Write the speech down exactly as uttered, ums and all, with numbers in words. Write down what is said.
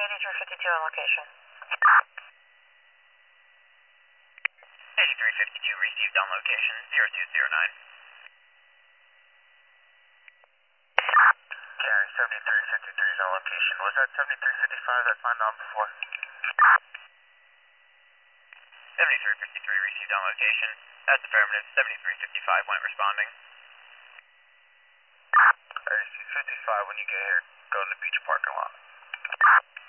eighty-three fifty-two on location. eighty-three fifty-two received on location, zero two zero nine. Carry seventy-three fifty-three is on location. Was that seventy-three fifty-five that signed on before? seventy-three fifty-three received on location. That's affirmative. seventy-three fifty-five went responding. seventy-three fifty-five, when you get here, go in the beach parking lot.